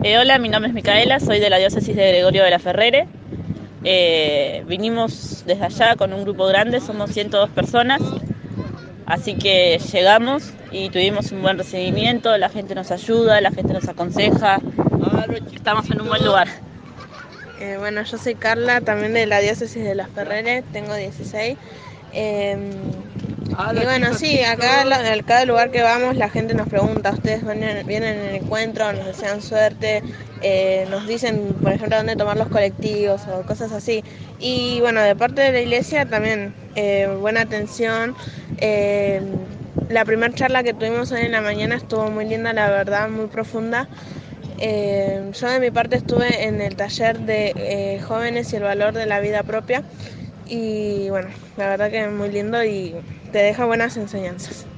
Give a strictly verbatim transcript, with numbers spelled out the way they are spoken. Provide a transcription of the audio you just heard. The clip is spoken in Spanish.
Eh, hola, mi nombre es Micaela, soy de la diócesis de Gregorio de la Ferrere. Eh, vinimos desde allá con un grupo grande, somos ciento dos personas, así que llegamos y tuvimos un buen recibimiento, la gente nos ayuda, la gente nos aconseja, estamos en un buen lugar. Eh, bueno, yo soy Carla, también de la diócesis de Las Ferreres, tengo dieciséis. Eh, y bueno, sí, acá en cada lugar que vamos la gente nos pregunta, ustedes vienen, vienen en el encuentro, nos desean suerte, eh, nos dicen, por ejemplo, dónde tomar los colectivos o cosas así. Y bueno, de parte de la iglesia también, eh, buena atención. Eh, la primera charla que tuvimos hoy en la mañana estuvo muy linda, la verdad, muy profunda. Eh, yo de mi parte estuve en el taller de eh, jóvenes y el valor de la vida propia y bueno, la verdad que es muy lindo y te deja buenas enseñanzas.